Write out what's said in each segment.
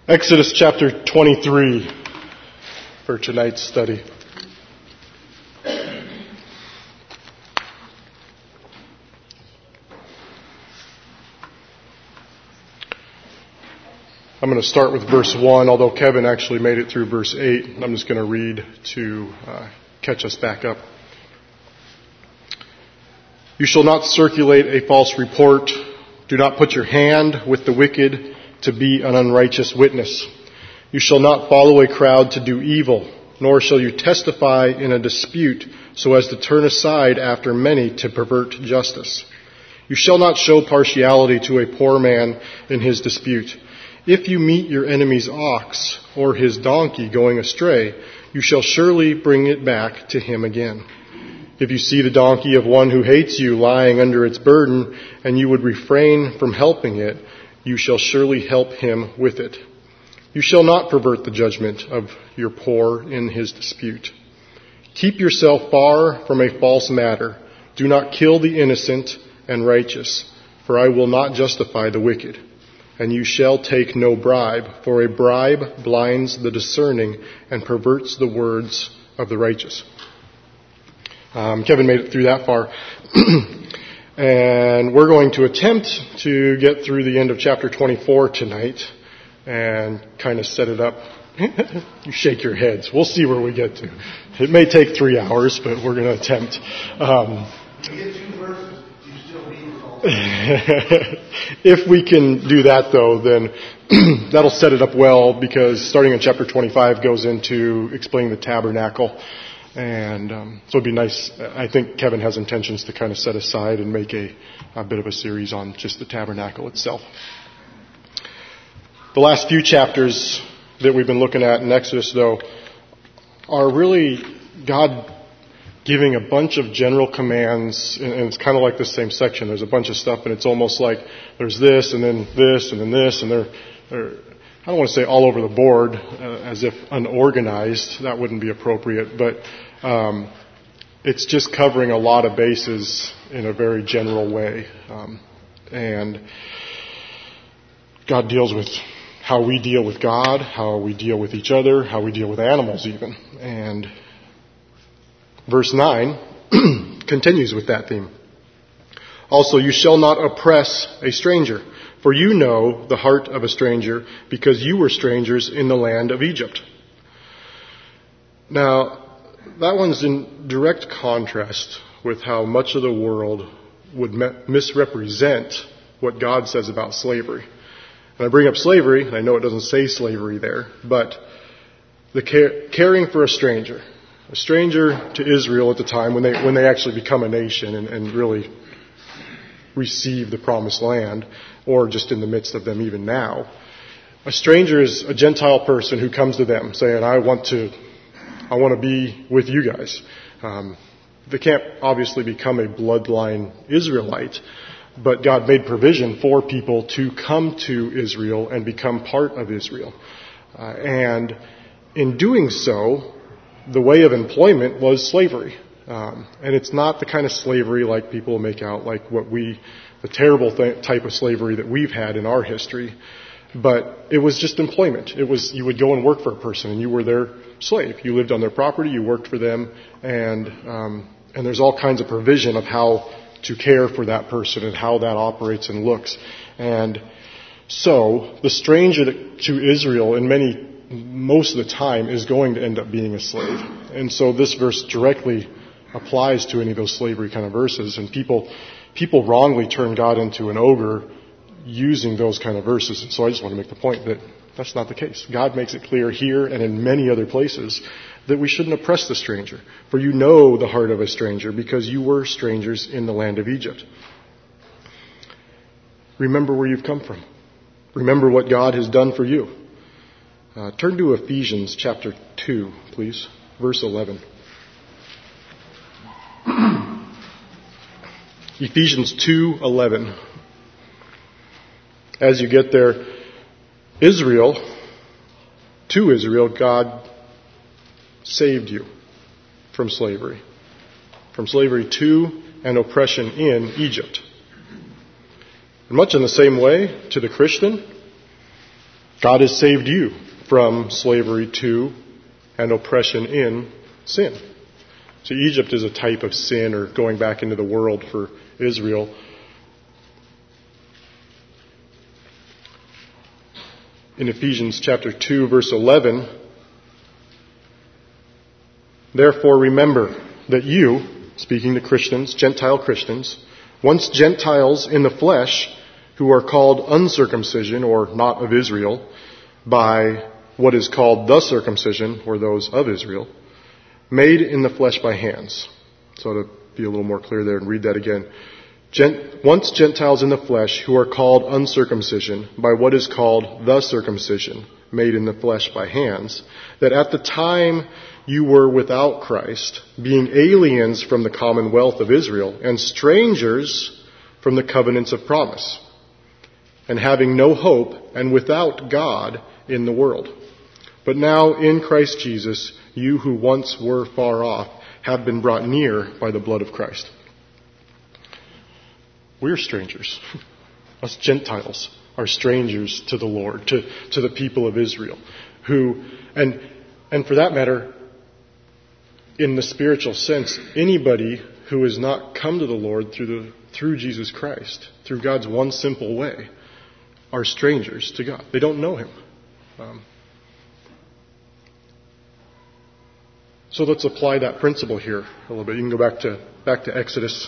Exodus chapter 23 for tonight's study. I'm going to start with verse 1, although Kevin actually made it through verse 8. I'm just going to read to catch us back up. You shall not circulate a false report. Do not put your hand with the wicked to be an unrighteous witness. You shall not follow a crowd to do evil, nor shall you testify in a dispute so as to turn aside after many to pervert justice. You shall not show partiality to a poor man in his dispute. If you meet your enemy's ox or his donkey going astray, you shall surely bring it back to him again. If you see the donkey of one who hates you lying under its burden, and you would refrain from helping it, you shall surely help him with it. You shall not pervert the judgment of your poor in his dispute. Keep yourself far from a false matter. Do not kill the innocent and righteous, for I will not justify the wicked. And you shall take no bribe, for a bribe blinds the discerning and perverts the words of the righteous. Kevin made it through that far. And we're going to attempt to get through the end of chapter 24 tonight and kind of set it up. You shake your heads. We'll see where we get to. It may take 3 hours, but we're going to attempt. You get 2 verses, you still read it all. If we can do that, though, then that'll set it up well, because starting in chapter 25 goes into explaining the tabernacle. And so it'd be nice. I think Kevin has intentions to kind of set aside and make a bit of a series on just the tabernacle itself. The last few chapters that we've been looking at in Exodus, though, are really God giving a bunch of general commands, and it's kind of like the same section. There's a bunch of stuff, and it's almost like there's this, and then this, and then this, and they're I don't want to say all over the board, as if unorganized. That wouldn't be appropriate, but it's just covering a lot of bases in a very general way. And God deals with how we deal with God, how we deal with each other, how we deal with animals even. And verse 9 continues with that theme. Also, you shall not oppress a stranger, for you know the heart of a stranger, because you were strangers in the land of Egypt. Now, that one's in direct contrast with how much of the world would misrepresent what God says about slavery. And I bring up slavery, and I know it doesn't say slavery there, but the caring for a stranger to Israel at the time when they actually become a nation and really receive the promised land, or just in the midst of them even now. A stranger is a Gentile person who comes to them saying, I want to be with you guys. They can't obviously become a bloodline Israelite, but God made provision for people to come to Israel and become part of Israel. And in doing so, the way of employment was slavery. And it's not the kind of slavery like people make out, like the terrible type of slavery that we've had in our history. But it was just employment. It was, you would go and work for a person and you were their slave. You lived on their property, you worked for them, and there's all kinds of provision of how to care for that person and how that operates and looks. And so the stranger to Israel most of the time is going to end up being a slave. And so this verse directly applies to any of those slavery kind of verses, and people wrongly turn God into an ogre using those kind of verses. And so I just want to make the point that that's not the case. God makes it clear here and in many other places that we shouldn't oppress the stranger. For you know the heart of a stranger, because you were strangers in the land of Egypt. Remember where you've come from. Remember what God has done for you. Turn to Ephesians chapter 2, please, verse 11. Ephesians 2:11. As you get there, to Israel, God saved you from slavery to and oppression in Egypt. And much in the same way, to the Christian, God has saved you from slavery to and oppression in sin. So Egypt is a type of sin, or going back into the world for Israel. In Ephesians chapter 2, verse 11, therefore remember that you, speaking to Christians, Gentile Christians, once Gentiles in the flesh, who are called uncircumcision, or not of Israel, by what is called the circumcision, or those of Israel, made in the flesh by hands. So to be a little more clear there and read that again. Once Gentiles in the flesh, who are called uncircumcision, by what is called the circumcision, made in the flesh by hands, that at the time you were without Christ, being aliens from the commonwealth of Israel, and strangers from the covenants of promise, and having no hope, and without God in the world. But now in Christ Jesus, you who once were far off have been brought near by the blood of Christ. We're strangers. Us Gentiles are strangers to the Lord, to the people of Israel, who, and for that matter, in the spiritual sense, anybody who has not come to the Lord through Jesus Christ, through God's one simple way, are strangers to God. They don't know Him. So let's apply that principle here a little bit. You can go back to Exodus.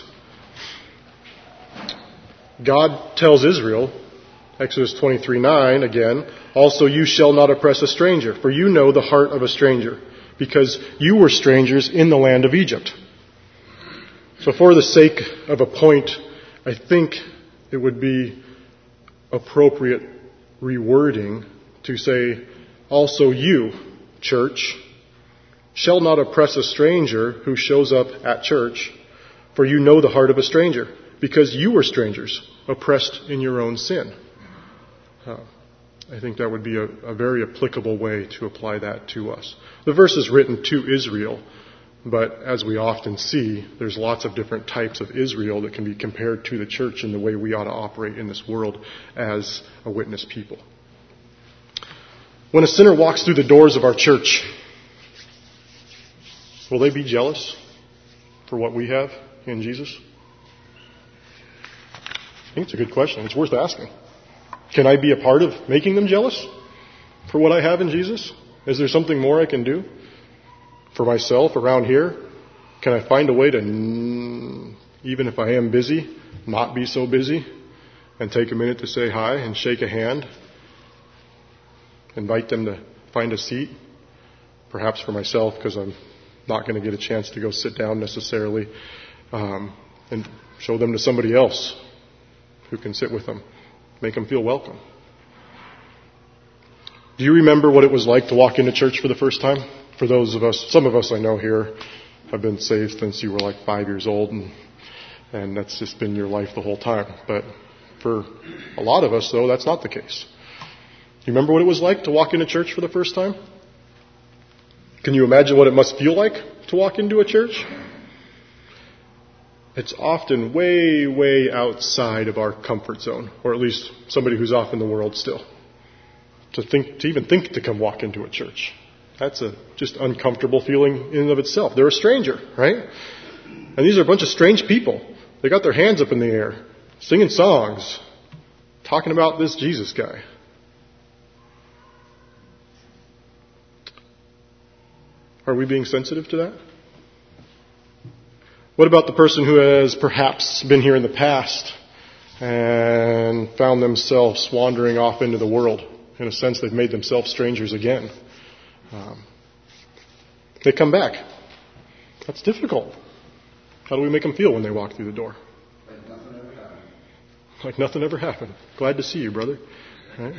God tells Israel, Exodus 23:9 again, also you shall not oppress a stranger, for you know the heart of a stranger, because you were strangers in the land of Egypt. So for the sake of a point, I think it would be appropriate rewording to say, also you, church, shall not oppress a stranger who shows up at church, for you know the heart of a stranger, because you were strangers, oppressed in your own sin. I think that would be a very applicable way to apply that to us. The verse is written to Israel, but as we often see, there's lots of different types of Israel that can be compared to the church in the way we ought to operate in this world as a witness people. When a sinner walks through the doors of our church, will they be jealous for what we have in Jesus? I think it's a good question. It's worth asking. Can I be a part of making them jealous for what I have in Jesus? Is there something more I can do for myself around here? Can I find a way to, even if I am busy, not be so busy and take a minute to say hi and shake a hand? Invite them to find a seat, perhaps for myself because I'm not going to get a chance to go sit down necessarily, and show them to somebody else who can sit with them, make them feel welcome. Do you remember what it was like to walk into church for the first time? For those of us, some of us I know here have been saved since you were like 5 years old, and that's just been your life the whole time. But for a lot of us, though, that's not the case. You remember what it was like to walk into church for the first time? Can you imagine what it must feel like to walk into a church? It's often way, way outside of our comfort zone, or at least somebody who's off in the world still. To even think to come walk into a church. That's a just uncomfortable feeling in and of itself. They're a stranger, right? And these are a bunch of strange people. They got their hands up in the air, singing songs, talking about this Jesus guy. Are we being sensitive to that? What about the person who has perhaps been here in the past and found themselves wandering off into the world? In a sense, they've made themselves strangers again. They come back. That's difficult. How do we make them feel when they walk through the door? Like nothing ever happened. Like nothing ever happened. Glad to see you, brother. Right?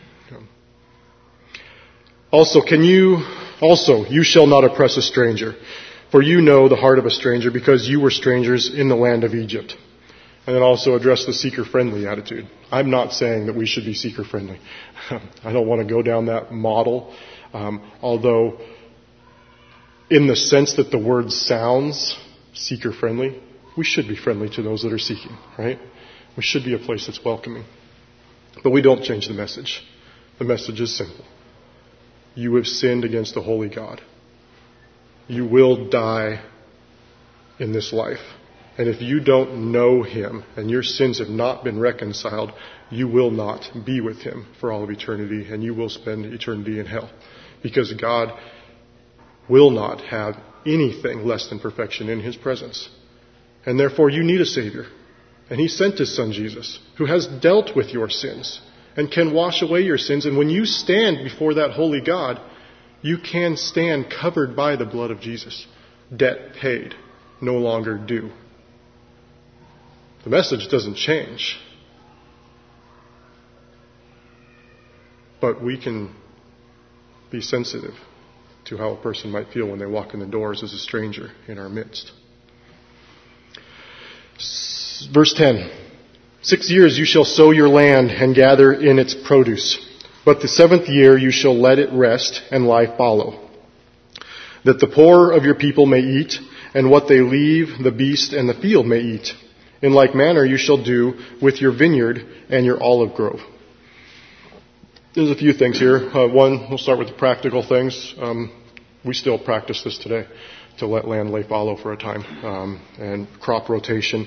You shall not oppress a stranger, for you know the heart of a stranger, because you were strangers in the land of Egypt. And then also address the seeker-friendly attitude. I'm not saying that we should be seeker-friendly. I don't want to go down that model, although in the sense that the word sounds seeker-friendly, we should be friendly to those that are seeking, right? We should be a place that's welcoming. But we don't change the message. The message is simple. You have sinned against the holy God. You will die in this life. And if you don't know Him and your sins have not been reconciled, you will not be with Him for all of eternity, and you will spend eternity in hell. Because God will not have anything less than perfection in His presence. And therefore you need a Savior. And He sent His Son Jesus, who has dealt with your sins and can wash away your sins. And when you stand before that holy God, you can stand covered by the blood of Jesus. Debt paid, no longer due. The message doesn't change. But we can be sensitive to how a person might feel when they walk in the doors as a stranger in our midst. Verse 10. 6 years you shall sow your land and gather in its produce. But the 7th year you shall let it rest and lie fallow, that the poor of your people may eat, and what they leave the beast and the field may eat. In like manner you shall do with your vineyard and your olive grove. There's a few things here. One, we'll start with the practical things. We still practice this today, to let land lay fallow for a time. And crop rotation,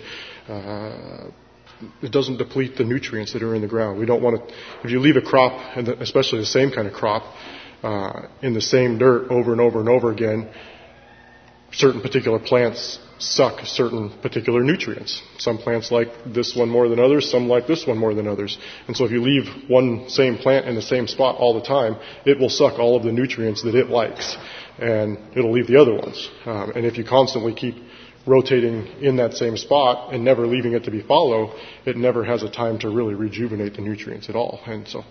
it doesn't deplete the nutrients that are in the ground. We don't want to, if you leave a crop, and especially the same kind of crop, in the same dirt over and over and over again, certain particular plants suck certain particular nutrients. Some plants like this one more than others, some like this one more than others. And so if you leave one same plant in the same spot all the time, it will suck all of the nutrients that it likes, and it'll leave the other ones. And if you constantly keep rotating in that same spot and never leaving it to be fallow, it never has a time to really rejuvenate the nutrients at all. And so,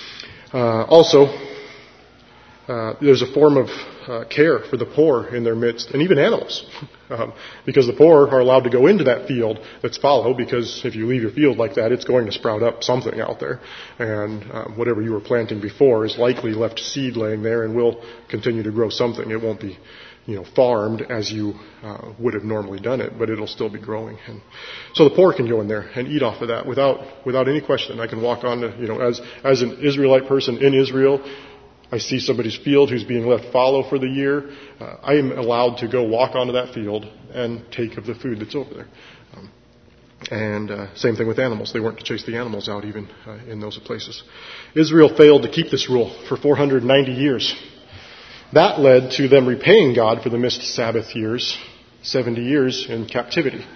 there's a form of care for the poor in their midst, and even animals, because the poor are allowed to go into that field that's fallow, because if you leave your field like that, it's going to sprout up something out there, and whatever you were planting before is likely left seed laying there and will continue to grow something. It won't be, farmed as you would have normally done it, but it'll still be growing. And so the poor can go in there and eat off of that without any question. I can walk on to, as an Israelite person in Israel, I see somebody's field who's being left fallow for the year. I am allowed to go walk onto that field and take of the food that's over there. And same thing with animals. They weren't to chase the animals out even in those places. Israel failed to keep this rule for 490 years. That led to them repaying God for the missed Sabbath years, 70 years in captivity.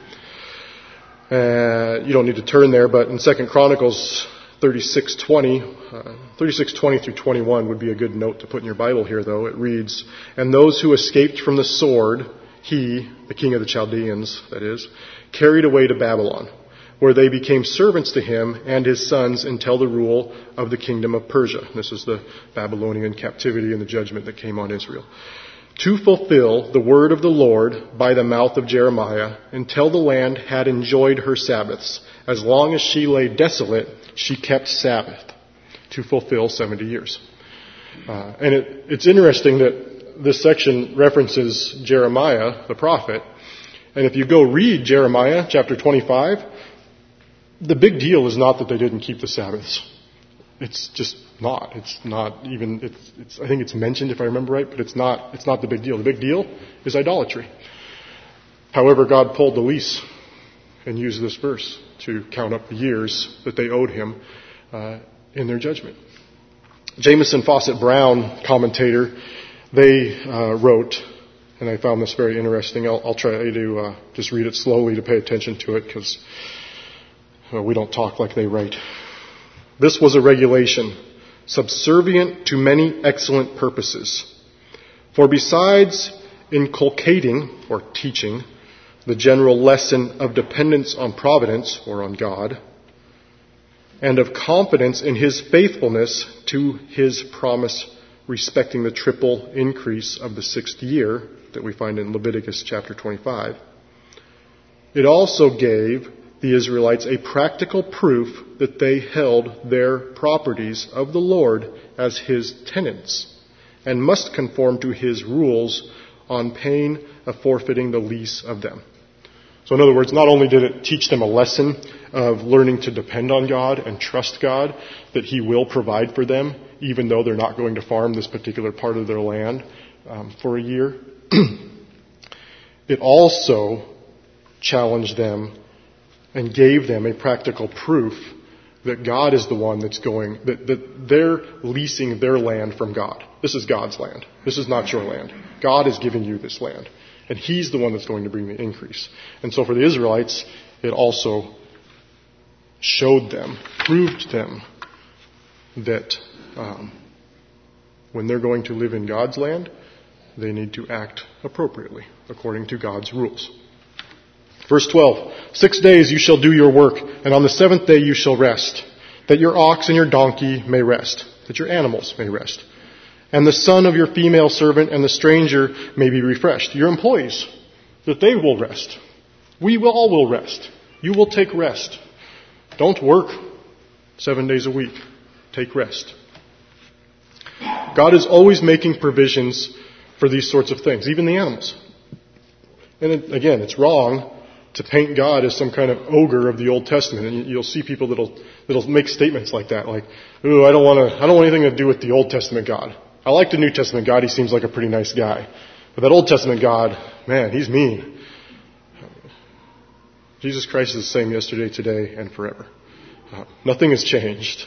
You don't need to turn there, but in 2 Chronicles 36:20 through 21 would be a good note to put in your Bible here, though. It reads, "And those who escaped from the sword, he, the king of the Chaldeans, that is, carried away to Babylon, where they became servants to him and his sons until the rule of the kingdom of Persia." This is the Babylonian captivity and the judgment that came on Israel. "To fulfill the word of the Lord by the mouth of Jeremiah, until the land had enjoyed her Sabbaths. As long as she lay desolate, she kept Sabbath, to fulfill 70 years. And it's interesting that this section references Jeremiah, the prophet. And if you go read Jeremiah chapter 25, the big deal is not that they didn't keep the Sabbaths. It's just not. It's not even, I think it's mentioned if I remember right, but it's not the big deal. The big deal is idolatry. However, God pulled the lease and used this verse to count up the years that they owed him in their judgment. Jamieson Fawcett Brown, commentator, they wrote, and I found this very interesting. I'll try to just read it slowly to pay attention to it, because we don't talk like they write. "This was a regulation, subservient to many excellent purposes. For besides inculcating, or teaching, the general lesson of dependence on providence, or on God, and of confidence in his faithfulness to his promise respecting the triple increase of the 6th year that we find in Leviticus chapter 25, it also gave the Israelites a practical proof that they held their properties of the Lord as his tenants and must conform to his rules on pain of forfeiting the lease of them." So in other words, not only did it teach them a lesson of learning to depend on God and trust God, that he will provide for them even though they're not going to farm this particular part of their land for a year. It also challenged them and gave them a practical proof that God is the one that's going, that they're leasing their land from God. This is God's land. This is not your land. God is giving you this land. And He's the one that's going to bring the increase. And so for the Israelites, it also showed them, proved them that when they're going to live in God's land, they need to act appropriately according to God's rules. Verse 12, 6 days you shall do your work, and on the seventh day you shall rest, that your ox and your donkey may rest, that your animals may rest, and the son of your female servant and the stranger may be refreshed. Your employees, that they will rest. We all will rest. You will take rest. Don't work 7 days a week. Take rest. God is always making provisions for these sorts of things, even the animals. And again, it's wrong to paint God as some kind of ogre of the Old Testament. And you'll see people that'll make statements like that, like, "Ooh, I don't want anything to do with the Old Testament God. I like the New Testament God. He seems like a pretty nice guy. But that Old Testament God, man, he's mean." Jesus Christ is the same yesterday, today, and forever. Nothing has changed.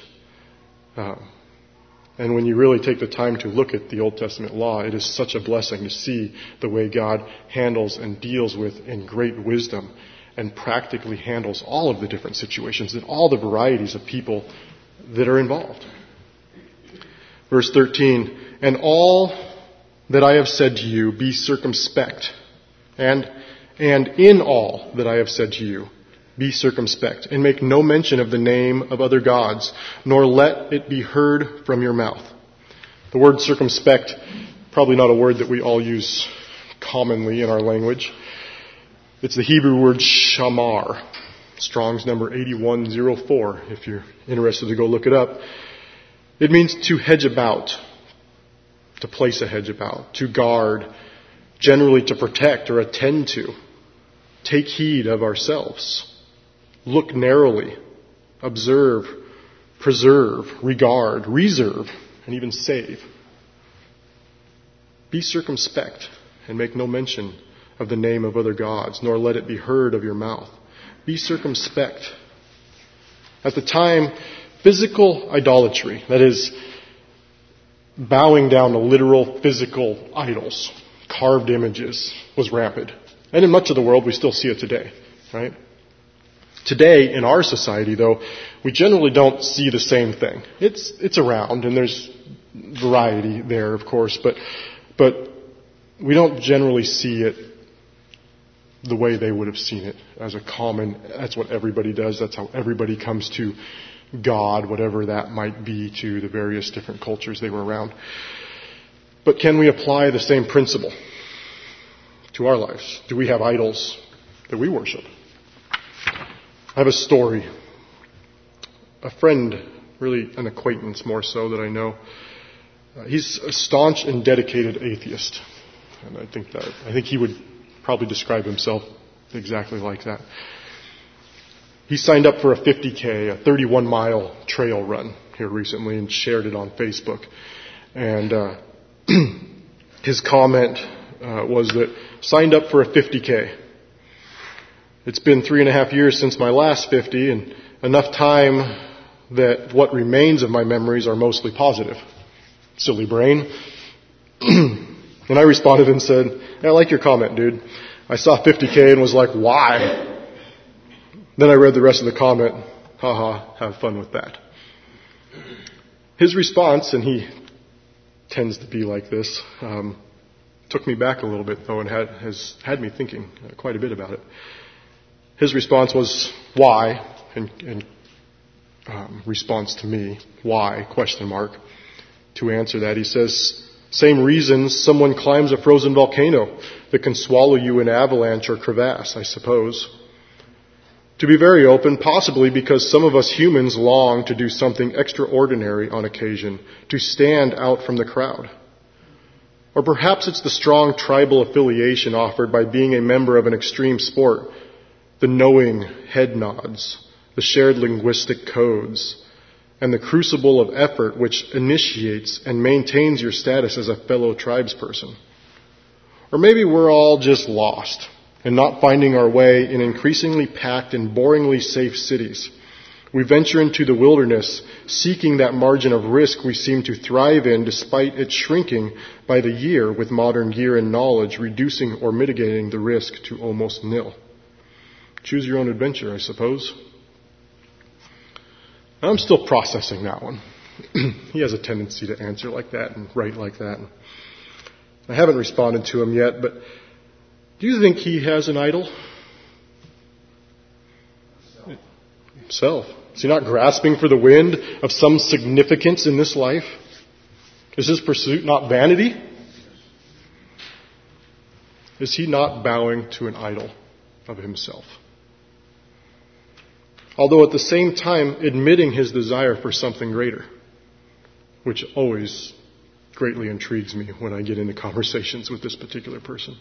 And when you really take the time to look at the Old Testament law, it is such a blessing to see the way God handles and deals with in great wisdom and practically handles all of the different situations and all the varieties of people that are involved. Verse 13, "And all that I have said to you, be circumspect. And in all that I have said to you, be circumspect, and make no mention of the name of other gods, nor let it be heard from your mouth." The word circumspect, probably not a word that we all use commonly in our language. It's the Hebrew word shamar. Strong's number 8104, if you're interested to go look it up. It means to hedge about, to place a hedge about, to guard, generally to protect or attend to, take heed of ourselves. Look narrowly, observe, preserve, regard, reserve, and even save. Be circumspect and make no mention of the name of other gods, nor let it be heard of your mouth. Be circumspect. At the time, physical idolatry, that is, bowing down to literal physical idols, carved images, was rampant. And in much of the world, we still see it today, right? Today, in our society, though, we generally don't see the same thing. It's around, and there's variety there, of course, but we don't generally see it the way they would have seen it as a common, that's what everybody does, that's how everybody comes to God, whatever that might be to the various different cultures they were around. But can we apply the same principle to our lives? Do we have idols that we worship? I have a story. A friend, really an acquaintance more so that I know, he's a staunch and dedicated atheist. And I think he would probably describe himself exactly like that. He signed up for a 50K, a 31-mile trail run here recently and shared it on Facebook. And his comment was that, signed up for a 50K. It's been 3.5 years since my last 50 and enough time that what remains of my memories are mostly positive. Silly brain. And I responded and said, "I like your comment, dude. I saw 50K and was like, why?" Then I read the rest of the comment. Haha, have fun with that. His response, and he tends to be like this, took me back a little bit though and has had me thinking quite a bit about it. His response was, "Why?" And response to me, "Why?" ? To answer that, he says, "Same reasons someone climbs a frozen volcano that can swallow you in avalanche or crevasse, I suppose. To be very open, possibly because some of us humans long to do something extraordinary on occasion, to stand out from the crowd. Or perhaps it's the strong tribal affiliation offered by being a member of an extreme sport, the knowing head nods, the shared linguistic codes, and the crucible of effort which initiates and maintains your status as a fellow tribesperson. Or maybe we're all just lost and not finding our way in increasingly packed and boringly safe cities. We venture into the wilderness, seeking that margin of risk we seem to thrive in despite it shrinking by the year with modern gear and knowledge, reducing or mitigating the risk to almost nil. Choose your own adventure, I suppose. I'm still processing that one. He has a tendency to answer like that and write like that. I haven't responded to him yet, but do you think he has an idol? Himself. Is he not grasping for the wind of some significance in this life? Is his pursuit not vanity? Is he not bowing to an idol of himself? Although at the same time admitting his desire for something greater, which always greatly intrigues me when I get into conversations with this particular person.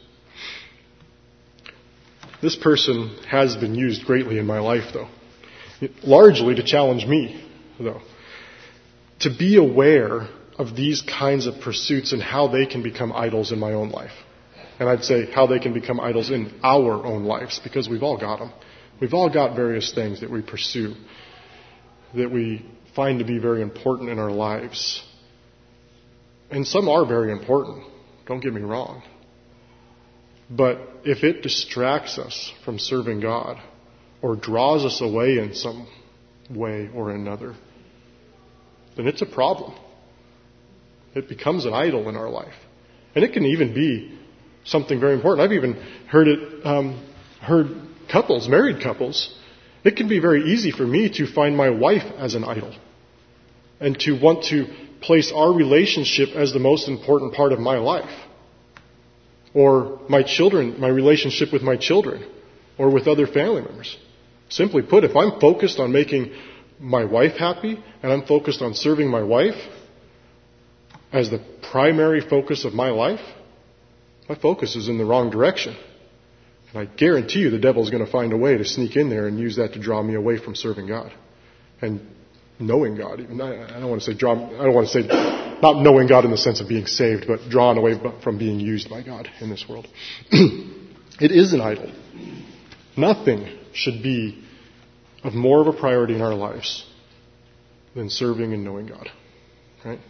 This person has been used greatly in my life, though. Largely to challenge me, though. To be aware of these kinds of pursuits and how they can become idols in my own life. And I'd say how they can become idols in our own lives, because we've all got them. We've all got various things that we pursue, that we find to be very important in our lives. And some are very important, don't get me wrong. But if it distracts us from serving God, or draws us away in some way or another, then it's a problem. It becomes an idol in our life. And it can even be something very important. I've even heard couples, married couples, it can be very easy for me to find my wife as an idol and to want to place our relationship as the most important part of my life. Or my children, my relationship with my children, or with other family members. Simply put, if I'm focused on making my wife happy, and I'm focused on serving my wife as the primary focus of my life, my focus is in the wrong direction. And I guarantee you the devil's going to find a way to sneak in there and use that to draw me away from serving God. And knowing God. Even I don't want to say not knowing God in the sense of being saved, but drawn away from being used by God in this world. It is an idol. Nothing should be of more of a priority in our lives than serving and knowing God. Right?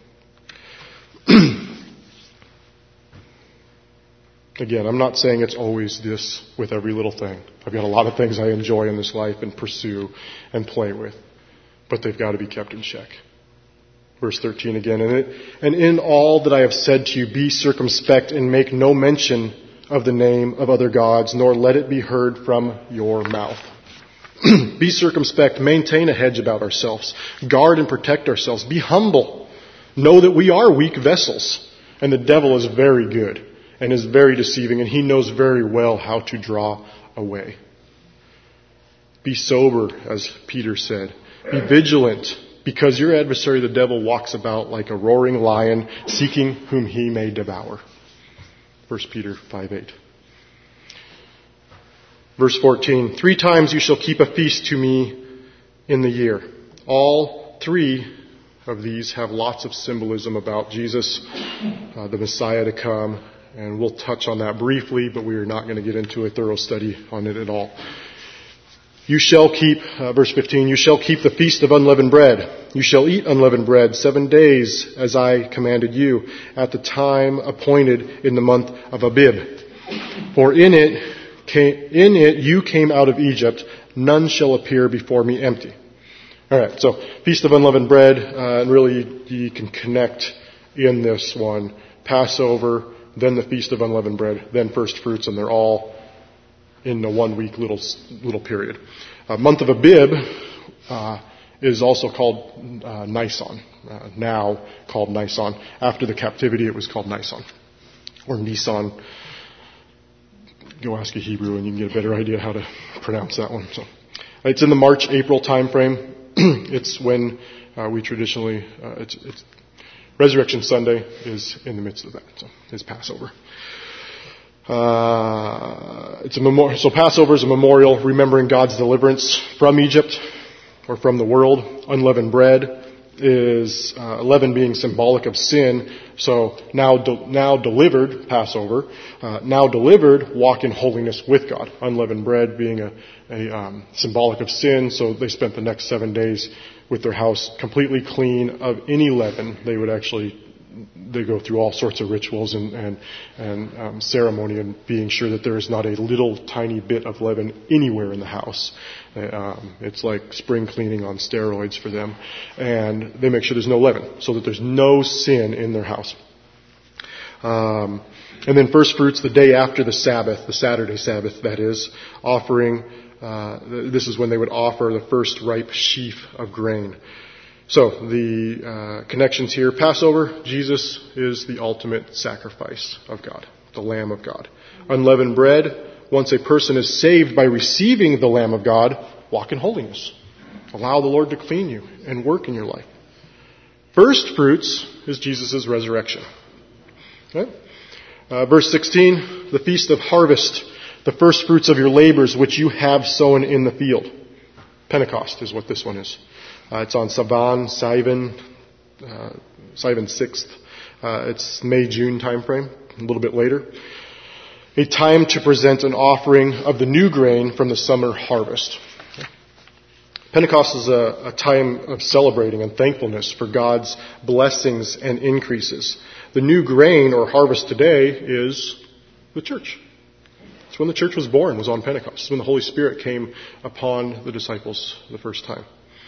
Again, I'm not saying it's always this with every little thing. I've got a lot of things I enjoy in this life and pursue and play with. But they've got to be kept in check. Verse 13 again. And in all that I have said to you, be circumspect and make no mention of the name of other gods, nor let it be heard from your mouth. Be circumspect, maintain a hedge about ourselves, guard and protect ourselves, be humble. Know that we are weak vessels, and the devil is very good and is very deceiving, and he knows very well how to draw away. Be sober, as Peter said. Be vigilant, because your adversary the devil walks about like a roaring lion, seeking whom he may devour. 1 Peter 5:8. Verse 14, 3 times you shall keep a feast to me in the year. All 3 of these have lots of symbolism about Jesus, the Messiah to come, and we'll touch on that briefly, but we are not going to get into a thorough study on it at all. You shall keep, verse 15, you shall keep the feast of unleavened bread. You shall eat unleavened bread 7 days as I commanded you at the time appointed in the month of Abib. For in it you came out of Egypt. None shall appear before me empty. Alright, so Feast of Unleavened Bread, and really you can connect in this one. Passover, then the Feast of Unleavened Bread, then First Fruits, and they're all in the 1 week little period. Month of Abib is also called Nisan, now called Nisan. After the captivity it was called Nisan, or Nisan. Go ask a Hebrew and you can get a better idea how to pronounce that one. So, it's in the March-April time frame. It's when we traditionally, it's Resurrection Sunday is in the midst of that. So it's Passover. It's a memorial. So Passover is a memorial remembering God's deliverance from Egypt or from the world. Unleavened bread is leaven being symbolic of sin. So now delivered, Passover, now delivered, walk in holiness with God. Unleavened bread being a symbolic of sin. So they spent the next 7 days with their house completely clean of any leaven. They go through all sorts of rituals and ceremony and being sure that there is not a little tiny bit of leaven anywhere in the house. It's like spring cleaning on steroids for them. And they make sure there's no leaven so that there's no sin in their house. And then first fruits the day after the Sabbath, the Saturday Sabbath that is, offering, this is when they would offer the first ripe sheaf of grain. So, the connections here. Passover, Jesus is the ultimate sacrifice of God, the Lamb of God. Unleavened bread, once a person is saved by receiving the Lamb of God, walk in holiness. Allow the Lord to clean you and work in your life. First fruits is Jesus' resurrection. Okay? Verse 16, the feast of harvest, the first fruits of your labors which you have sown in the field. Pentecost is what this one is. It's on Sivan 6th. It's May-June time frame, a little bit later. A time to present an offering of the new grain from the summer harvest. Pentecost is a time of celebrating and thankfulness for God's blessings and increases. The new grain or harvest today is the church. It's when the church was born, was on Pentecost. It's when the Holy Spirit came upon the disciples the first time.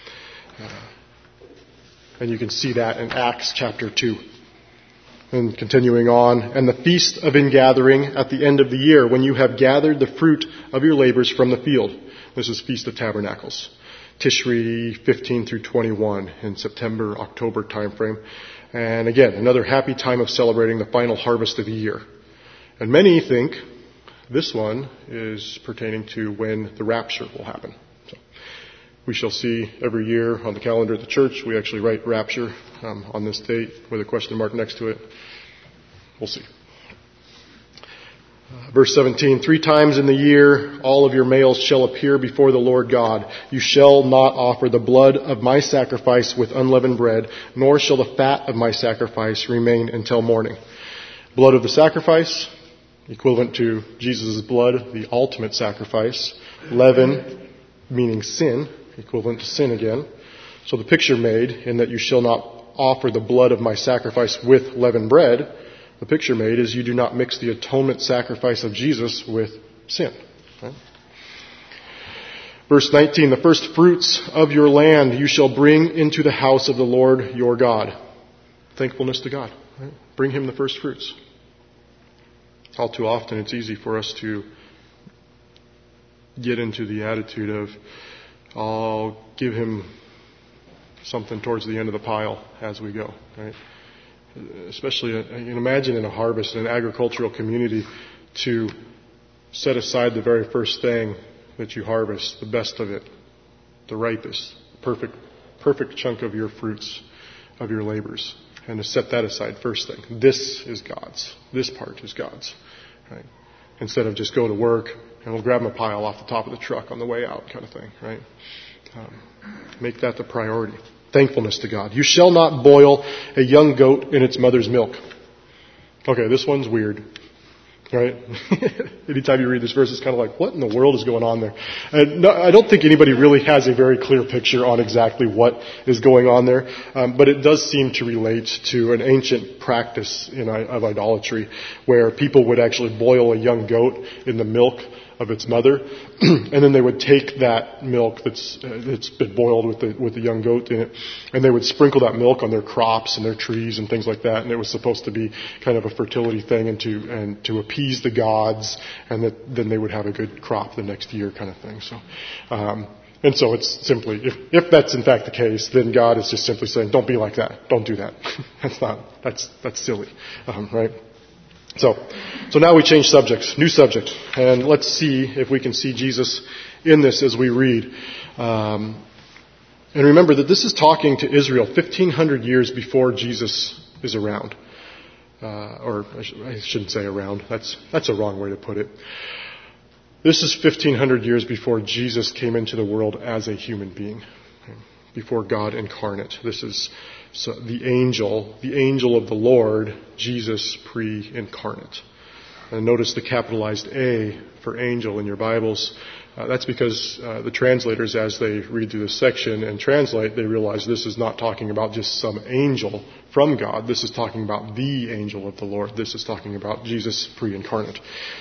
And you can see that in Acts chapter 2. And continuing on, and the feast of ingathering at the end of the year, when you have gathered the fruit of your labors from the field. This is Feast of Tabernacles. Tishri 15 through 21 in September, October timeframe. And again, another happy time of celebrating the final harvest of the year. And many think this one is pertaining to when the rapture will happen. We shall see every year on the calendar at the church. We actually write rapture on this date with a question mark next to it. We'll see. Verse 17, 3 times in the year all of your males shall appear before the Lord God. You shall not offer the blood of my sacrifice with unleavened bread, nor shall the fat of my sacrifice remain until morning. Blood of the sacrifice, equivalent to Jesus' blood, the ultimate sacrifice. Leaven, meaning sin, equivalent to sin again. So the picture made in that you shall not offer the blood of my sacrifice with leavened bread, the picture made is you do not mix the atonement sacrifice of Jesus with sin. Right? Verse 19, the first fruits of your land you shall bring into the house of the Lord your God. Thankfulness to God. Right? Bring him the first fruits. All too often it's easy for us to get into the attitude of, I'll give him something towards the end of the pile as we go, right? Especially, you can imagine in a harvest, in an agricultural community, to set aside the very first thing that you harvest, the best of it, the ripest, perfect chunk of your fruits, of your labors, and to set that aside first thing. This is God's. This part is God's, right? Instead of just go to work and we'll grab him a pile off the top of the truck on the way out kind of thing, right? Make that the priority. Thankfulness to God. You shall not boil a young goat in its mother's milk. Okay, this one's weird, right? Anytime you read this verse, it's kind of like, what in the world is going on there? And I don't think anybody really has a very clear picture on exactly what is going on there, but it does seem to relate to an ancient practice of idolatry where people would actually boil a young goat in the milk of its mother, and then they would take that milk that's been boiled with the young goat in it, and they would sprinkle that milk on their crops and their trees and things like that, and it was supposed to be kind of a fertility thing and to appease the gods, and then they would have a good crop the next year kind of thing. So, and so it's simply, if that's in fact the case, then God is just simply saying, don't be like that, don't do that. That's silly, right? So now we change subjects, new subject, and let's see if we can see Jesus in this as we read. And remember that this is talking to Israel 1,500 years before Jesus is around. Or I shouldn't say around. That's a wrong way to put it. This is 1,500 years before Jesus came into the world as a human being. before God incarnate. This is the angel of the Lord, Jesus pre-incarnate. And notice the capitalized A for angel in your Bibles. That's because the translators, as they read through this section and translate, they realize this is not talking about just some angel from God. This is talking about the angel of the Lord. This is talking about Jesus pre-incarnate.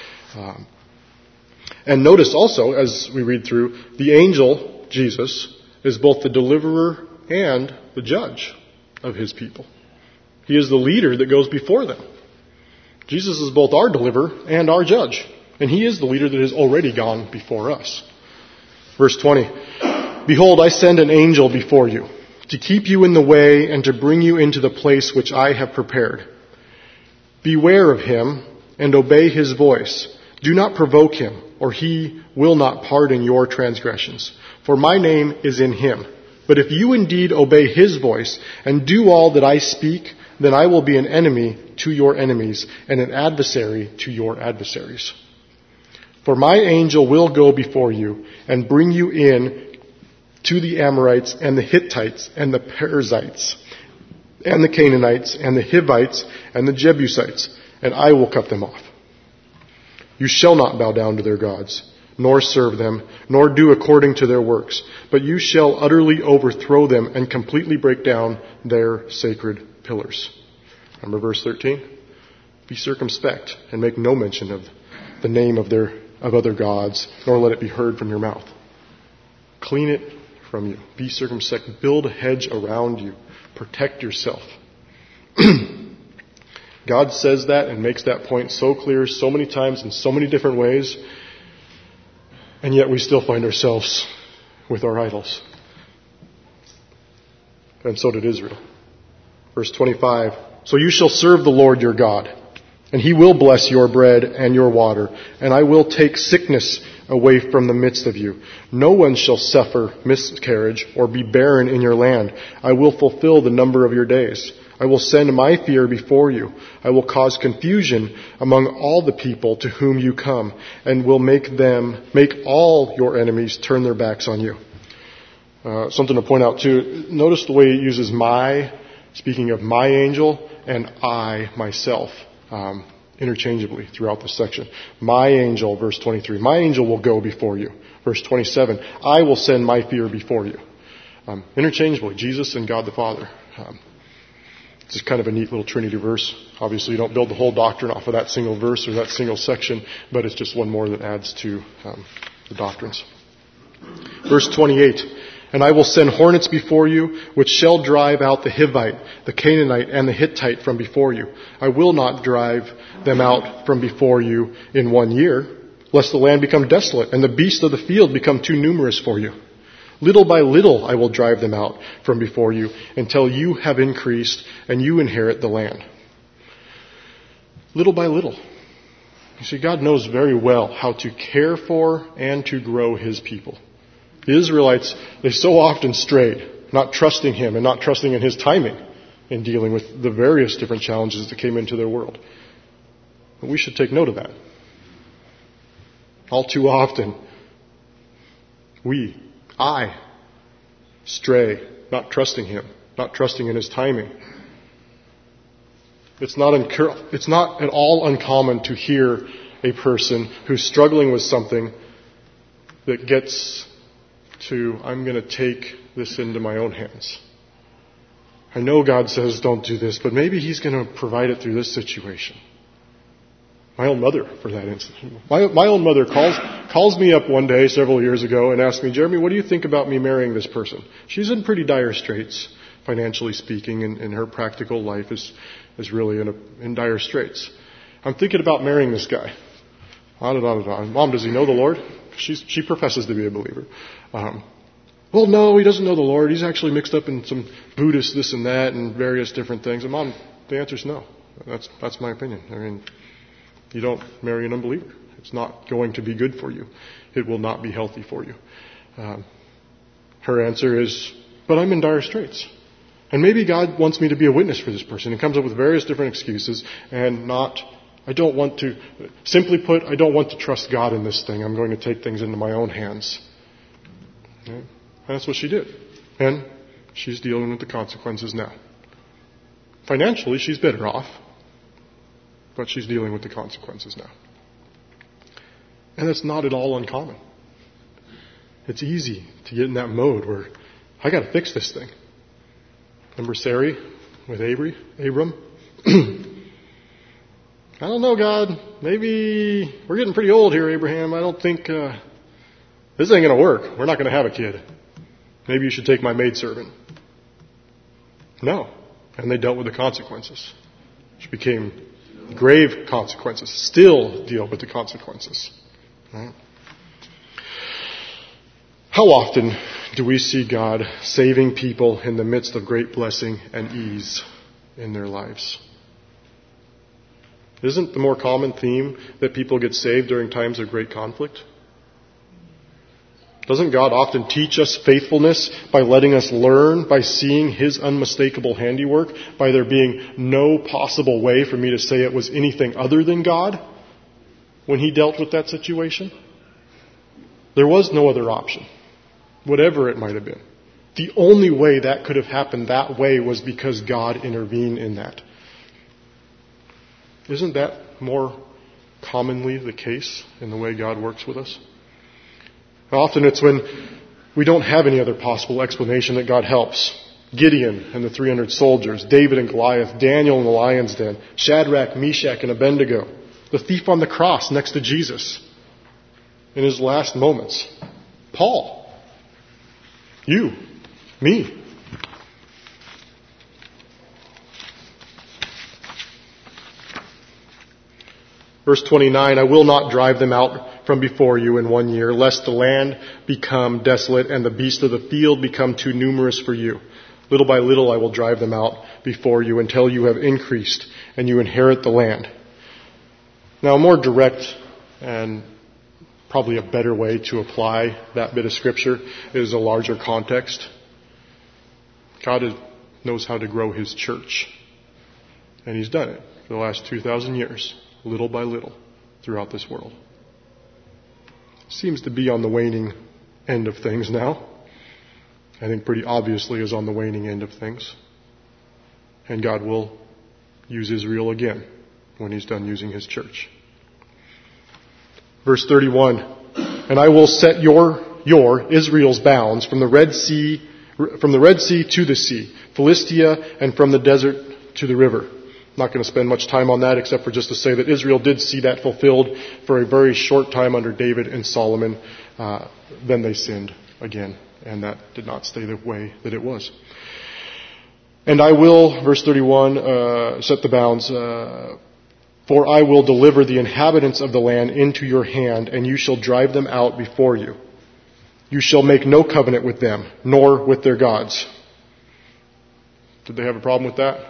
And notice also, as we read through, the angel, Jesus, is both the deliverer and the judge of his people. He is the leader that goes before them. Jesus is both our deliverer and our judge. And he is the leader that has already gone before us. Verse 20. Behold, I send an angel before you to keep you in the way and to bring you into the place which I have prepared. Beware of him and obey his voice. Do not provoke him, or he will not pardon your transgressions. For my name is in him. But if you indeed obey his voice and do all that I speak, then I will be an enemy to your enemies and an adversary to your adversaries. For my angel will go before you and bring you in to the Amorites and the Hittites and the Perizzites and the Canaanites and the Hivites and the Jebusites, and I will cut them off. You shall not bow down to their gods, nor serve them, nor do according to their works, but you shall utterly overthrow them and completely break down their sacred pillars. Remember verse 13? Be circumspect and make no mention of the name of other gods, nor let it be heard from your mouth. Clean it from you. Be circumspect. Build a hedge around you. Protect yourself. God says that and makes that point so clear so many times in so many different ways, and yet we still find ourselves with our idols. And so did Israel. Verse 25, so you shall serve the Lord your God, and he will bless your bread and your water, and I will take sickness away from the midst of you. No one shall suffer miscarriage or be barren in your land. I will fulfill the number of your days. I will send my fear before you. I will cause confusion among all the people to whom you come, and will make all your enemies turn their backs on you. Something to point out too. Notice the way it uses my, speaking of my angel, and I, myself, interchangeably throughout this section. My angel, verse 23. My angel will go before you. Verse 27. I will send my fear before you. Interchangeably, Jesus and God the Father. It's kind of a neat little Trinity verse. Obviously, you don't build the whole doctrine off of that single verse or that single section, but it's just one more that adds to the doctrines. Verse 28. And I will send hornets before you, which shall drive out the Hivite, the Canaanite, and the Hittite from before you. I will not drive them out from before you in 1 year, lest the land become desolate, and the beasts of the field become too numerous for you. Little by little I will drive them out from before you, until you have increased, and you inherit the land. Little by little. You see, God knows very well how to care for and to grow his people. The Israelites, they so often strayed, not trusting him and not trusting in his timing in dealing with the various different challenges that came into their world. But we should take note of that. All too often, I stray, not trusting him, not trusting in his timing. It's not at all uncommon to hear a person who's struggling with something that gets to, I'm going to take this into my own hands. I know God says don't do this, but maybe he's going to provide it through this situation. My own mother, for that instance. My own mother calls me up one day several years ago and asks me, Jeremy, what do you think about me marrying this person? She's in pretty dire straits, financially speaking, and her practical life is really in dire straits. I'm thinking about marrying this guy. Mom, does he know the Lord? She professes to be a believer. Well, no, he doesn't know the Lord. He's actually mixed up in some Buddhist this and that and various different things. And Mom, the answer is no. That's my opinion. I mean, you don't marry an unbeliever. It's not going to be good for you. It will not be healthy for you. Her answer is, but I'm in dire straits. And maybe God wants me to be a witness for this person. He comes up with various different excuses simply put, I don't want to trust God in this thing. I'm going to take things into my own hands. Okay? And that's what she did. And She's dealing with the consequences now. Financially, she's better off, but she's dealing with the consequences now. And it's not at all uncommon. It's easy to get in that mode where I got to fix this thing. Remember Sarai with Abram? I don't know, God. Maybe we're getting pretty old here, Abraham. I don't think this ain't going to work. We're not going to have a kid. Maybe you should take my maidservant. No. And they dealt with the consequences, which became grave consequences. Still deal with the consequences. Right? How often do we see God saving people in the midst of great blessing and ease in their lives? Isn't the more common theme that people get saved during times of great conflict? Doesn't God often teach us faithfulness by letting us learn, by seeing His unmistakable handiwork, by there being no possible way for me to say it was anything other than God when He dealt with that situation? There was no other option, whatever it might have been. The only way that could have happened that way was because God intervened in that. Isn't that more commonly the case in the way God works with us? Often it's when we don't have any other possible explanation that God helps. Gideon and the 300 soldiers, David and Goliath, Daniel in the lion's den, Shadrach, Meshach, and Abednego, the thief on the cross next to Jesus in his last moments, Paul, you, me. Verse 29, I will not drive them out from before you in 1 year, lest the land become desolate and the beasts of the field become too numerous for you. Little by little I will drive them out before you until you have increased and you inherit the land. Now, a more direct and probably a better way to apply that bit of scripture is a larger context. God knows how to grow His church. And He's done it for the last 2,000 years. Little by little throughout this world. Seems to be on the waning end of things now. I think pretty obviously is on the waning end of things. And God will use Israel again when He's done using His church. Verse 31, and I will set your Israel's bounds from the Red Sea to the sea, Philistia, and from the desert to the river. I'm not going to spend much time on that except for just to say that Israel did see that fulfilled for a very short time under David and Solomon. Then they sinned again, and that did not stay the way that it was. And I will, verse 31, set the bounds, for I will deliver the inhabitants of the land into your hand, and you shall drive them out before you. You shall make no covenant with them, nor with their gods. Did they have a problem with that?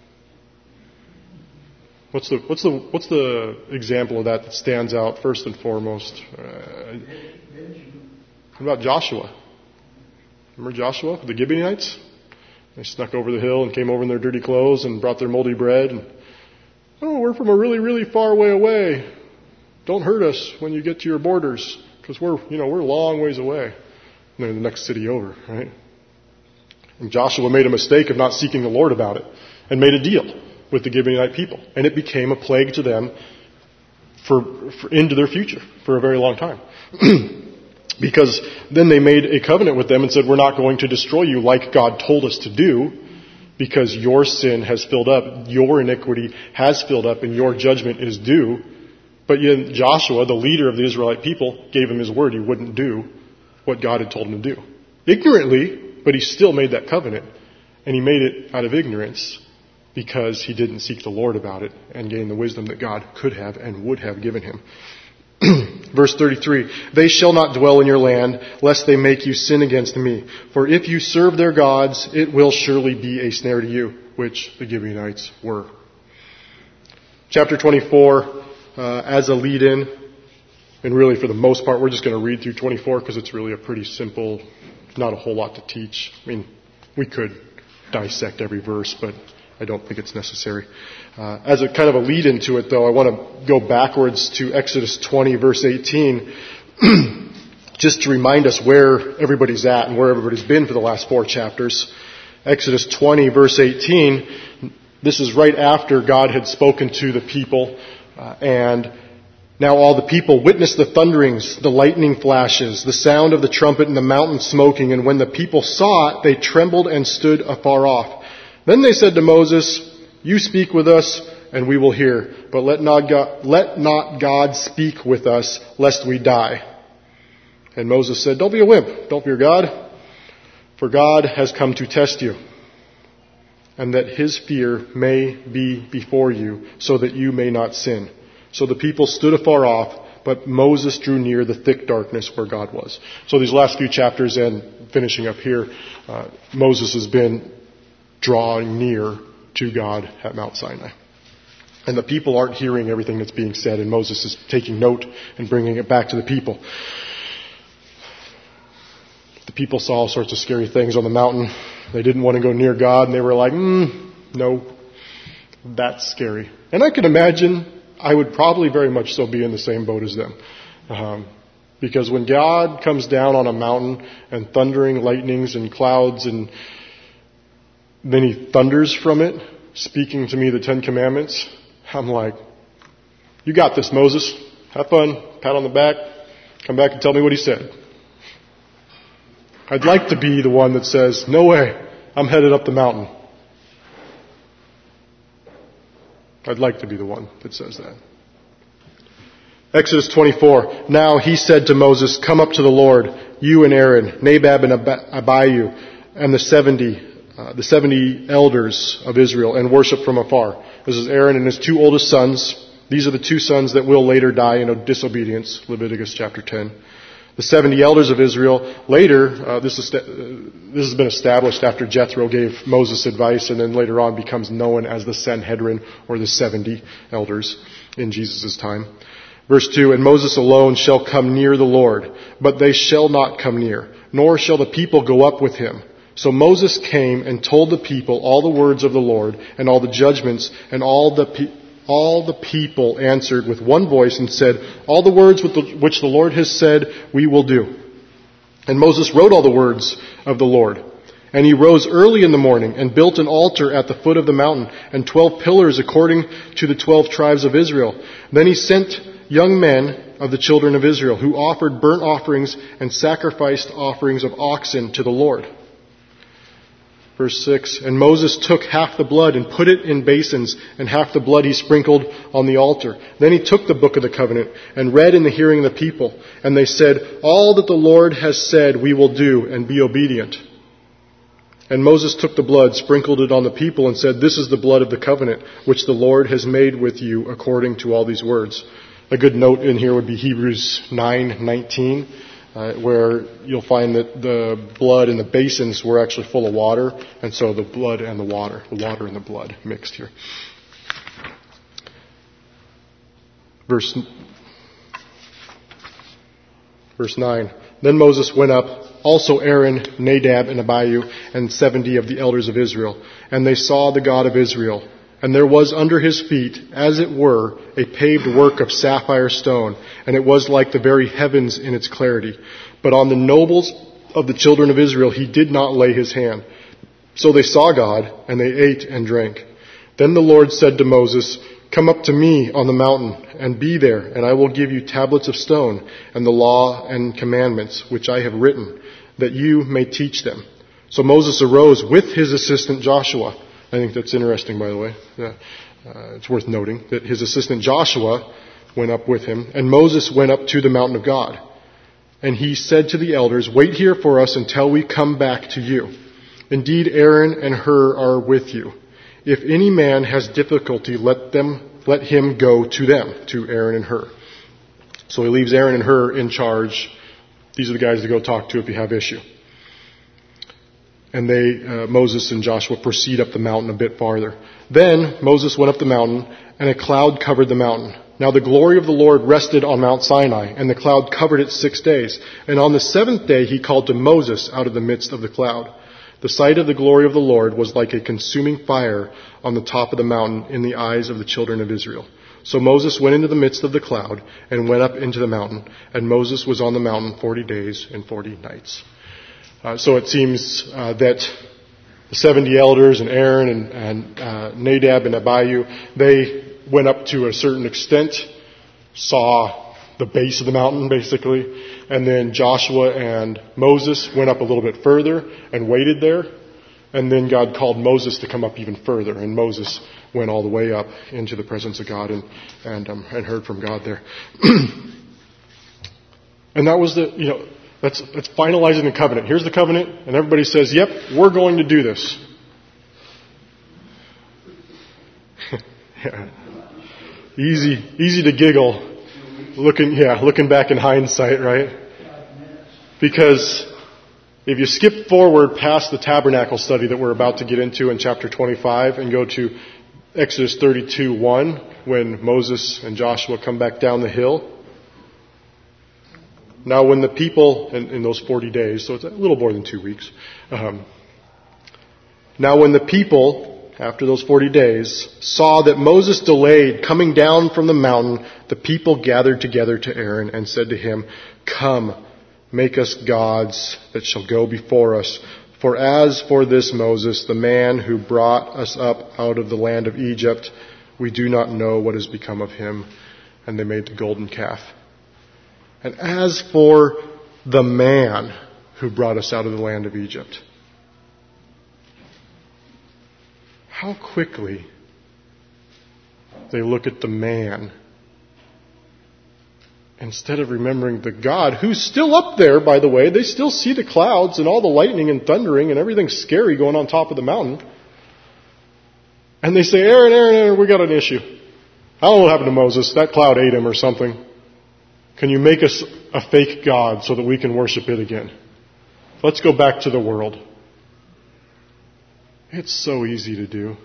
What's the example of that stands out first and foremost? What about Joshua? Remember Joshua with the Gibeonites? They snuck over the hill and came over in their dirty clothes and brought their moldy bread. And, we're from a really, really far way away. Don't hurt us when you get to your borders, because we're a long ways away. And they're the next city over, right? And Joshua made a mistake of not seeking the Lord about it and made a deal with the Gibeonite people. And it became a plague to them for into their future for a very long time. Because then they made a covenant with them and said, we're not going to destroy you like God told us to do, because your sin has filled up, your iniquity has filled up, and your judgment is due. But yet Joshua, the leader of the Israelite people, gave him his word he wouldn't do what God had told him to do. Ignorantly, but he still made that covenant. And he made it out of ignorance, because he didn't seek the Lord about it and gain the wisdom that God could have and would have given him. Verse 33, they shall not dwell in your land, lest they make you sin against me. For if you serve their gods, it will surely be a snare to you, which the Gibeonites were. Chapter 24, as a lead-in, and really for the most part, we're just going to read through 24 because it's really a pretty simple, not a whole lot to teach. I mean, we could dissect every verse, but I don't think it's necessary. As a kind of a lead into it, though, I want to go backwards to Exodus 20, verse 18, just to remind us where everybody's at and where everybody's been for the last 4 chapters. Exodus 20, verse 18, this is right after God had spoken to the people, and now all the people witnessed the thunderings, the lightning flashes, the sound of the trumpet, and the mountain smoking. And when the people saw it, they trembled and stood afar off. Then they said to Moses, "You speak with us, and we will hear. But let not God speak with us, lest we die." And Moses said, "Don't be a wimp. Don't fear God, for God has come to test you, and that his fear may be before you, so that you may not sin." So the people stood afar off, but Moses drew near the thick darkness where God was. So these last few chapters and finishing up here, Moses has been drawing near to God at Mount Sinai. And the people aren't hearing everything that's being said, and Moses is taking note and bringing it back to the people. The people saw all sorts of scary things on the mountain. They didn't want to go near God, and they were like, no, that's scary. And I can imagine I would probably very much so be in the same boat as them. Because when God comes down on a mountain and thundering lightnings and clouds, and then he thunders from it, speaking to me the 10 Commandments, I'm like, you got this, Moses. Have fun. Pat on the back. Come back and tell me what he said. I'd like to be the one that says, no way, I'm headed up the mountain. I'd like to be the one that says that. Exodus 24. Now he said to Moses, "Come up to the Lord, you and Aaron, Nadab and Abihu, and the 70 elders of Israel, and worship from afar." This is Aaron and his 2 oldest sons. These are the 2 sons that will later die in disobedience, Leviticus chapter 10. The 70 elders of Israel. Later, this has been established after Jethro gave Moses advice, and then later on becomes known as the Sanhedrin, or the 70 elders in Jesus' time. Verse 2, "And Moses alone shall come near the Lord, but they shall not come near, nor shall the people go up with him. So Moses came and told the people all the words of the Lord, and all the judgments, and all the people answered with one voice and said, 'All the words which the Lord has said, we will do.' And Moses wrote all the words of the Lord. And he rose early in the morning and built an altar at the foot of the mountain, and 12 pillars according to the 12 tribes of Israel. Then he sent young men of the children of Israel, who offered burnt offerings and sacrificed offerings of oxen to the Lord." Verse 6, "And Moses took half the blood and put it in basins, and half the blood he sprinkled on the altar. Then he took the book of the covenant and read in the hearing of the people. And they said, 'All that the Lord has said we will do, and be obedient.' And Moses took the blood, sprinkled it on the people, and said, 'This is the blood of the covenant, which the Lord has made with you according to all these words.'" A good note in here would be Hebrews 9:19. Where you'll find that the blood in the basins were actually full of water, and so the blood and the water and the blood mixed here. Verse 9. "Then Moses went up, also Aaron, Nadab, and Abihu, and 70 of the elders of Israel. And they saw the God of Israel. And there was under his feet, as it were, a paved work of sapphire stone, and it was like the very heavens in its clarity. But on the nobles of the children of Israel he did not lay his hand. So they saw God, and they ate and drank. Then the Lord said to Moses, 'Come up to me on the mountain, and be there, and I will give you tablets of stone, and the law and commandments which I have written, that you may teach them.' So Moses arose with his assistant Joshua." I think that's interesting, by the way. It's worth noting that his assistant Joshua went up with him, and Moses went up to the mountain of God. And he said to the elders, "Wait here for us until we come back to you. Indeed, Aaron and Hur are with you. If any man has difficulty, let him go to them," to Aaron and Hur. So he leaves Aaron and Hur in charge. These are the guys to go talk to if you have issue. And Moses and Joshua proceed up the mountain a bit farther. Then Moses went up the mountain, and a cloud covered the mountain. Now the glory of the Lord rested on Mount Sinai, and the cloud covered it 6 days. And on the 7th day he called to Moses out of the midst of the cloud. The sight of the glory of the Lord was like a consuming fire on the top of the mountain in the eyes of the children of Israel. So Moses went into the midst of the cloud and went up into the mountain, and Moses was on the mountain 40 days and 40 nights. So it seems that the 70 elders and Aaron and Nadab and Abihu, they went up to a certain extent, saw the base of the mountain basically, and then Joshua and Moses went up a little bit further and waited there, and then God called Moses to come up even further, and Moses went all the way up into the presence of God and heard from God there. And that was that's finalizing the covenant. Here's the covenant, and everybody says, "Yep, we're going to do this." Yeah. Easy to giggle. Looking back in hindsight, right? Because if you skip forward past the tabernacle study that we're about to get into in chapter 25 and go to Exodus 32:1, when Moses and Joshua come back down the hill. Now when the people, in those 40 days, so it's a little more than 2 weeks. Now when the people, after those 40 days, saw that Moses delayed coming down from the mountain, the people gathered together to Aaron and said to him, "Come, make us gods that shall go before us. For as for this Moses, the man who brought us up out of the land of Egypt, we do not know what has become of him." And they made the golden calf. "And as for the man who brought us out of the land of Egypt." How quickly they look at the man instead of remembering the God who's still up there, by the way. They still see the clouds and all the lightning and thundering and everything scary going on top of the mountain. And they say, Aaron, we got an issue. I don't know what happened to Moses. That cloud ate him or something. Can you make us a fake God so that we can worship it again? Let's go back to the world. It's so easy to do.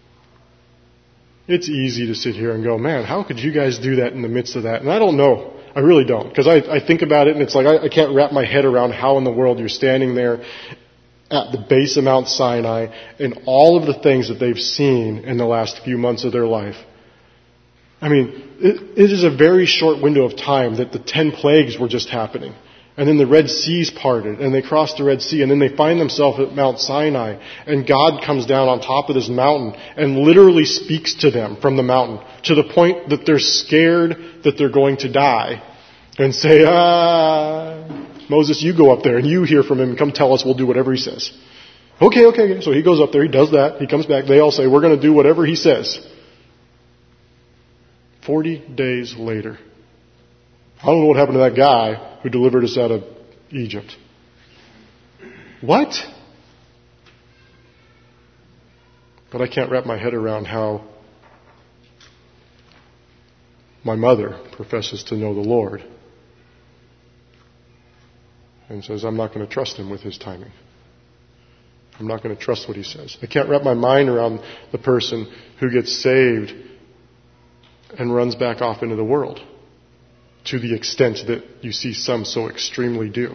It's easy to sit here and go, man, how could you guys do that in the midst of that? And I don't know. I really don't. Because I think about it and it's like I can't wrap my head around how in the world you're standing there at the base of Mount Sinai and all of the things that they've seen in the last few months of their life. I mean, it is a very short window of time that the 10 plagues were just happening. And then the Red Sea's parted, and they crossed the Red Sea, and then they find themselves at Mount Sinai, and God comes down on top of this mountain and literally speaks to them from the mountain, to the point that they're scared that they're going to die, and say, Moses, you go up there, and you hear from him, and come tell us, we'll do whatever he says. Okay. So he goes up there, he does that, he comes back, they all say, we're going to do whatever he says. 40 days later, I don't know what happened to that guy who delivered us out of Egypt. What? But I can't wrap my head around how my mother professes to know the Lord and says, I'm not going to trust him with his timing. I'm not going to trust what he says. I can't wrap my mind around the person who gets saved and runs back off into the world, to the extent that you see some so extremely do.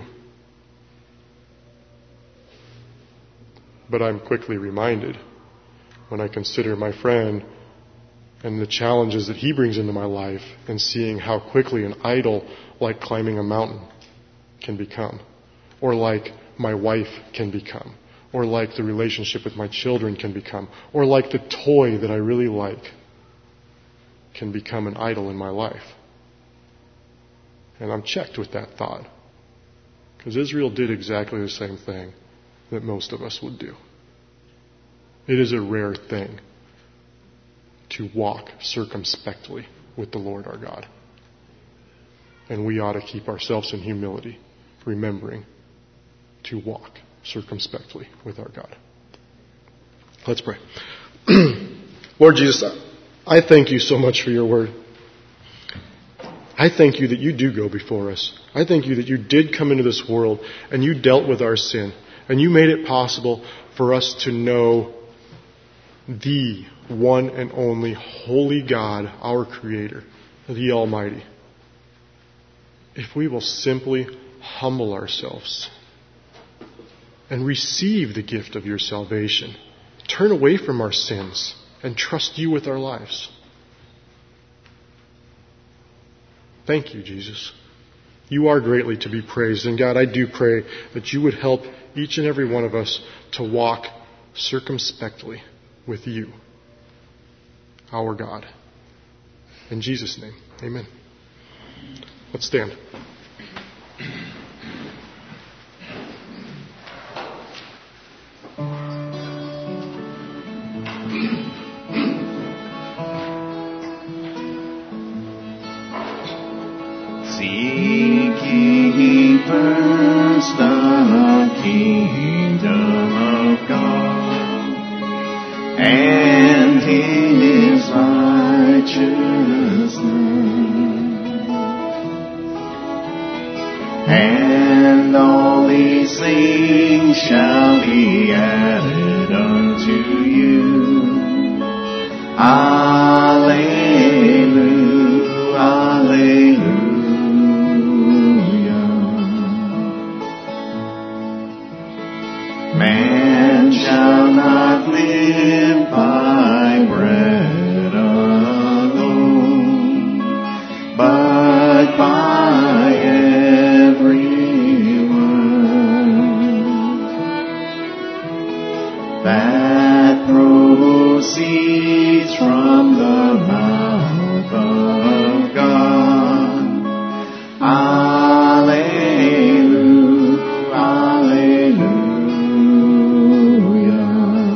But I'm quickly reminded when I consider my friend and the challenges that he brings into my life and seeing how quickly an idol like climbing a mountain can become, or like my wife can become, or like the relationship with my children can become, or like the toy that I really like can become an idol in my life. And I'm checked with that thought. Because Israel did exactly the same thing that most of us would do. It is a rare thing to walk circumspectly with the Lord our God. And we ought to keep ourselves in humility, remembering to walk circumspectly with our God. Let's pray. Lord Jesus, I thank you so much for your word. I thank you that you do go before us. I thank you that you did come into this world and you dealt with our sin. And you made it possible for us to know the one and only holy God, our Creator, the Almighty. If we will simply humble ourselves and receive the gift of your salvation, turn away from our sins and trust you with our lives. Thank you, Jesus. You are greatly to be praised. And God, I do pray that you would help each and every one of us to walk circumspectly with you, our God. In Jesus' name, amen. Let's stand. Seek ye first the kingdom of God and His righteousness, and all these things shall be added unto you. Alleluia, alleluia. Man shall not live by bread alone, but by every word that proceeds from the mouth of God. Alleluia, alleluia.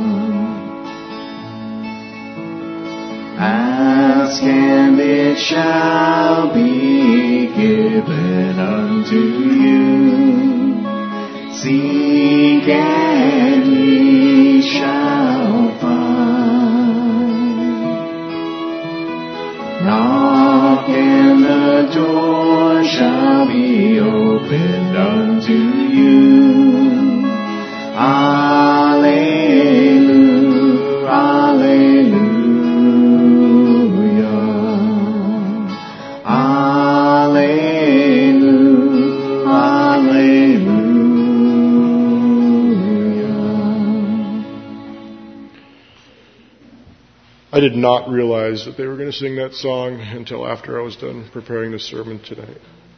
Ask and it shall be given unto you. Seek and ye shall find. Knock and the door shall be opened unto you. Alleluia, alleluia. Alleluia, alleluia. I did not realize that they were going to sing that song until after I was done preparing the sermon tonight.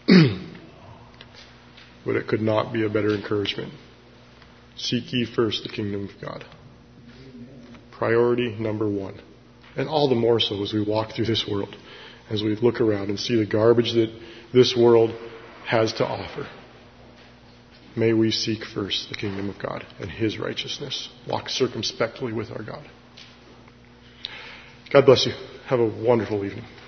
But it could not be a better encouragement. Seek ye first the kingdom of God. Priority number one. And all the more so as we walk through this world, as we look around and see the garbage that this world has to offer. May we seek first the kingdom of God and His righteousness. Walk circumspectly with our God. God bless you. Have a wonderful evening.